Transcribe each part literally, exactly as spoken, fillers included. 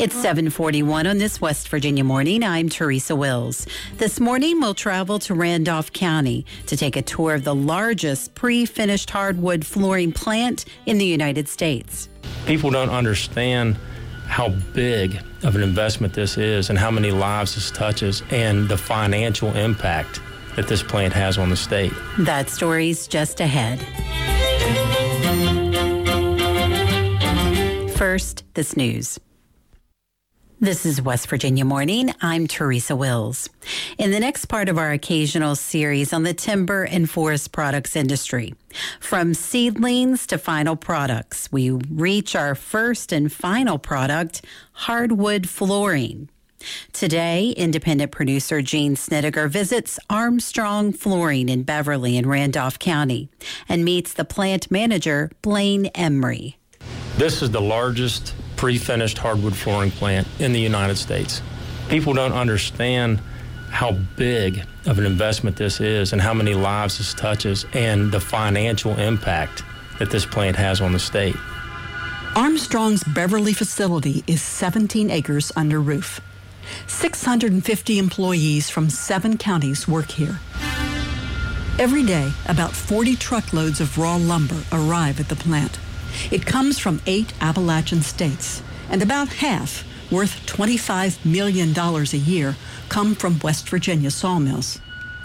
It's seven forty-one on this West Virginia morning. I'm Teresa Wills. This morning, we'll travel to Randolph County to take a tour of the largest pre-finished hardwood flooring plant in the United States. People don't understand how big of an investment this is and how many lives this touches and the financial impact that this plant has on the state. That story's just ahead. First, this news. This is West Virginia Morning. I'm Teresa Wills. In the next part of our occasional series on the timber and forest products industry, from seedlings to final products, we reach our first and final product, hardwood flooring. Today, independent producer Gene Snittiger visits Armstrong Flooring in Beverly and Randolph County and meets the plant manager, Blaine Emery. This is the largest pre-finished hardwood flooring plant in the United States. People don't understand how big of an investment this is and how many lives this touches and the financial impact that this plant has on the state. Armstrong's Beverly facility is seventeen acres under roof. six hundred fifty employees from seven counties work here. Every day, about forty truckloads of raw lumber arrive at the plant. It comes from eight Appalachian states, and about half, worth twenty-five million dollars a year, come from West Virginia sawmills.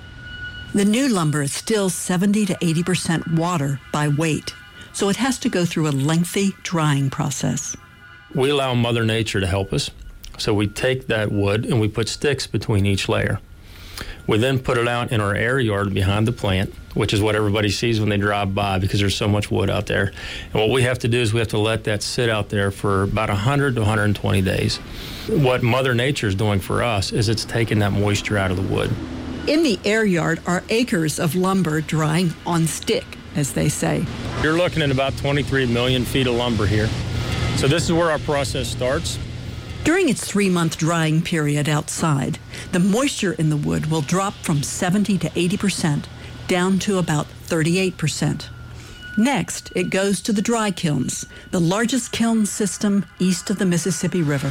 The new lumber is still seventy to eighty percent water by weight, so it has to go through a lengthy drying process. We allow Mother Nature to help us, so we take that wood and we put sticks between each layer. We then put it out in our air yard behind the plant, which is what everybody sees when they drive by because there's so much wood out there. And what we have to do is we have to let that sit out there for about one hundred to one hundred twenty days. What Mother Nature is doing for us is it's taking that moisture out of the wood. In the air yard are acres of lumber drying on stick, as they say. You're looking at about twenty-three million feet of lumber here. So this is where our process starts. During its three-month drying period outside, the moisture in the wood will drop from seventy to eighty percent down to about thirty-eight percent. Next, it goes to the dry kilns, the largest kiln system east of the Mississippi River.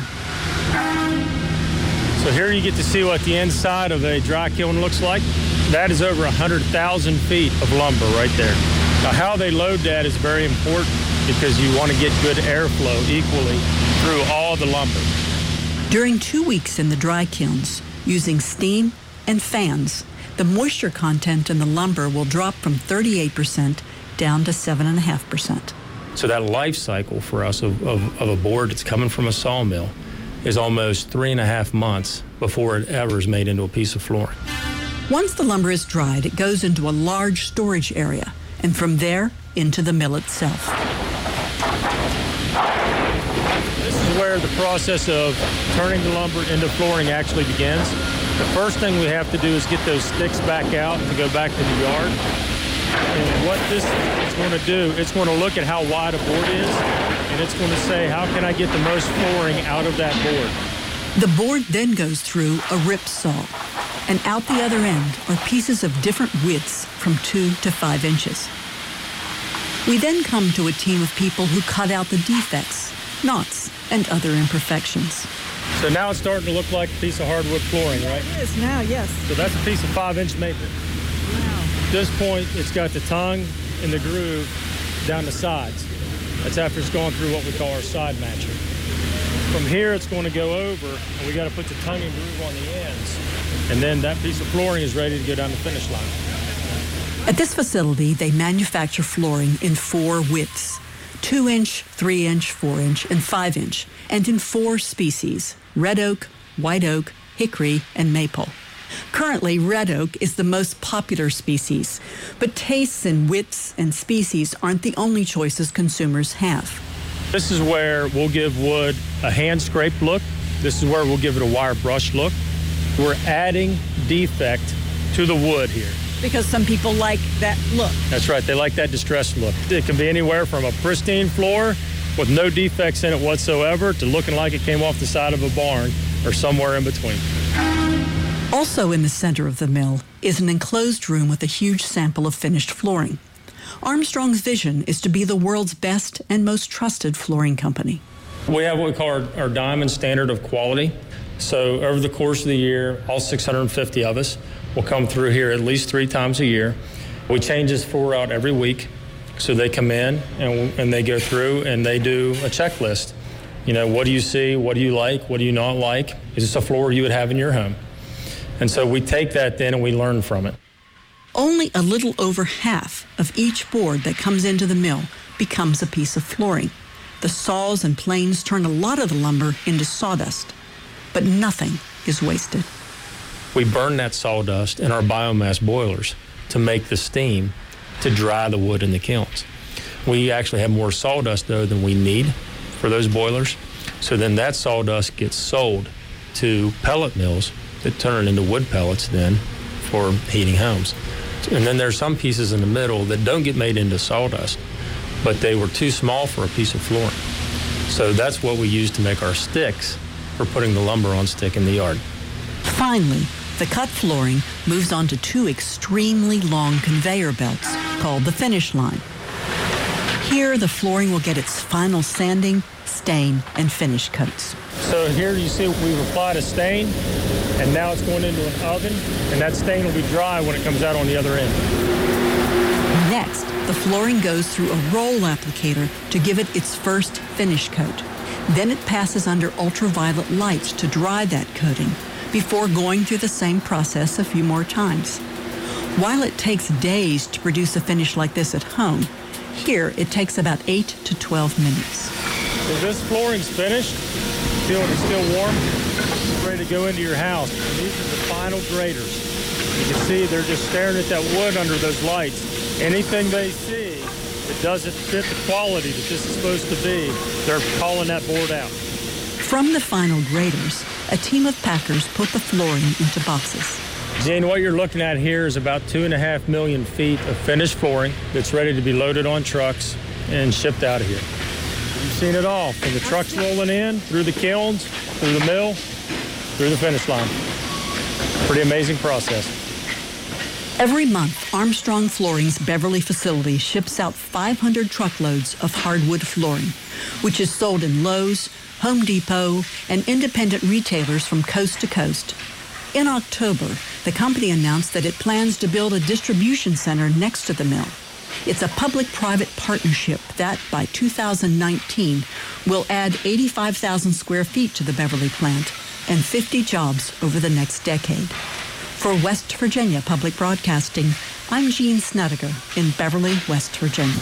So here you get to see what the inside of a dry kiln looks like. That is over one hundred thousand feet of lumber right there. Now, how they load that is very important because you want to get good airflow equally through all the lumber. During two weeks in the dry kilns, using steam and fans, the moisture content in the lumber will drop from thirty-eight percent down to seven point five percent. So that life cycle for us of, of, of a board that's coming from a sawmill is almost three and a half months before it ever is made into a piece of flooring. Once the lumber is dried, it goes into a large storage area, and from there, into the mill itself. This is where the process of turning the lumber into flooring actually begins. The first thing we have to do is get those sticks back out to go back to the yard. And what this is going to do, it's going to look at how wide a board is, and it's going to say, how can I get the most flooring out of that board? The board then goes through a rip saw, and out the other end are pieces of different widths from two to five inches. We then come to a team of people who cut out the defects, knots, and other imperfections. So now it's starting to look like a piece of hardwood flooring, right? It is now, yes. So that's a piece of five-inch maple. Wow. At this point, it's got the tongue and the groove down the sides. That's after it's going through what we call our side matcher. From here, it's going to go over, and we got to put the tongue and groove on the ends. And then that piece of flooring is ready to go down the finish line. At this facility, they manufacture flooring in four widths: two inch, three inch, four inch, and five inch, and in four species: red oak, white oak, hickory, and maple. Currently, red oak is the most popular species, but tastes in widths and species aren't the only choices consumers have. This is where we'll give wood a hand-scraped look. This is where we'll give it a wire brush look. We're adding defect to the wood here. Because some people like that look. That's right. They like that distressed look. It can be anywhere from a pristine floor with no defects in it whatsoever to looking like it came off the side of a barn or somewhere in between. Also in the center of the mill is an enclosed room with a huge sample of finished flooring. Armstrong's vision is to be the world's best and most trusted flooring company. We have what we call our, our diamond standard of quality. So over the course of the year, all six hundred fifty of us will come through here at least three times a year. We change this floor out every week. So they come in and, and they go through and they do a checklist. You know, what do you see? What do you like? What do you not like? Is this a floor you would have in your home? And so we take that then and we learn from it. Only a little over half of each board that comes into the mill becomes a piece of flooring. The saws and planes turn a lot of the lumber into sawdust, but nothing is wasted. We burn that sawdust in our biomass boilers to make the steam to dry the wood in the kilns. We actually have more sawdust, though, than we need for those boilers. So then that sawdust gets sold to pellet mills that turn it into wood pellets then for heating homes. And then there's some pieces in the middle that don't get made into sawdust, but they were too small for a piece of flooring. So that's what we use to make our sticks for putting the lumber on stick in the yard. Finally, the cut flooring moves on to two extremely long conveyor belts called the finish line. Here, the flooring will get its final sanding, stain, and finish coats. So here you see we've applied a stain, and now it's going into an oven, and that stain will be dry when it comes out on the other end. Next, the flooring goes through a roll applicator to give it its first finish coat. Then it passes under ultraviolet lights to dry that coating before going through the same process a few more times. While it takes days to produce a finish like this at home, here it takes about eight to twelve minutes. So this flooring's finished. Feel it's still warm. It's ready to go into your house. And these are the final graders. You can see they're just staring at that wood under those lights. Anything they see that doesn't fit the quality that this is supposed to be, they're calling that board out. From the final graders, a team of packers put the flooring into boxes. Gene, what you're looking at here is about two and a half million feet of finished flooring that's ready to be loaded on trucks and shipped out of here. You've seen it all, from the trucks rolling in, through the kilns, through the mill, through the finish line. Pretty amazing process. Every month, Armstrong Flooring's Beverly facility ships out five hundred truckloads of hardwood flooring, which is sold in Lowe's, Home Depot, and independent retailers from coast to coast. In October, the company announced that it plans to build a distribution center next to the mill. It's a public-private partnership that, by two thousand nineteen, will add eighty-five thousand square feet to the Beverly plant and fifty jobs over the next decade. For West Virginia Public Broadcasting, I'm Jean Snedeker in Beverly, West Virginia.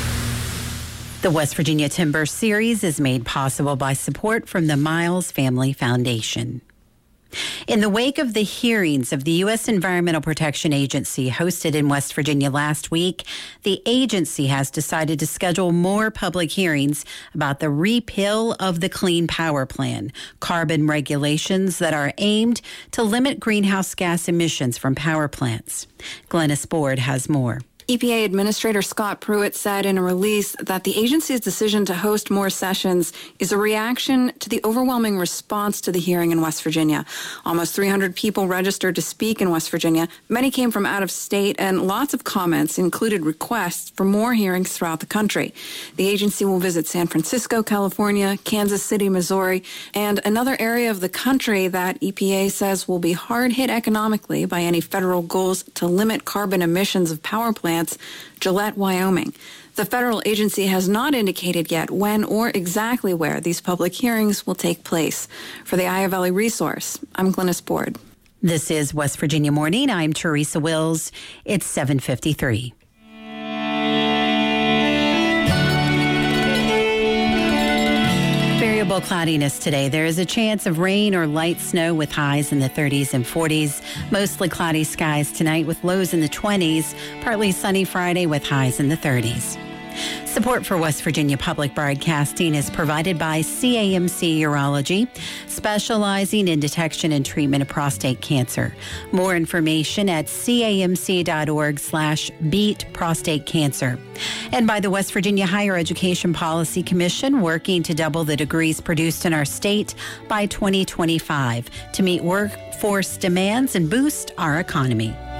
The West Virginia Timber Series is made possible by support from the Miles Family Foundation. In the wake of the hearings of the U S Environmental Protection Agency hosted in West Virginia last week, the agency has decided to schedule more public hearings about the repeal of the Clean Power Plan, carbon regulations that are aimed to limit greenhouse gas emissions from power plants. Glennis Board has more. E P A Administrator Scott Pruitt said in a release that the agency's decision to host more sessions is a reaction to the overwhelming response to the hearing in West Virginia. Almost three hundred people registered to speak in West Virginia. Many came from out of state, and lots of comments included requests for more hearings throughout the country. The agency will visit San Francisco, California, Kansas City, Missouri, and another area of the country that E P A says will be hard hit economically by any federal goals to limit carbon emissions of power plants, Gillette, Wyoming. The federal agency has not indicated yet when or exactly where these public hearings will take place. For the Iowa Valley Resource, I'm Glennis Board. This is West Virginia Morning. I'm Teresa Wills. It's seven fifty-three. Variable cloudiness today. There is a chance of rain or light snow with highs in the thirties and forties. Mostly cloudy skies tonight with lows in the twenties. Partly sunny Friday with highs in the thirties. Support for West Virginia Public Broadcasting is provided by C A M C Urology, specializing in detection and treatment of prostate cancer. More information at camc.org slash beat prostate cancer. And by the West Virginia Higher Education Policy Commission, working to double the degrees produced in our state by twenty twenty-five to meet workforce demands and boost our economy.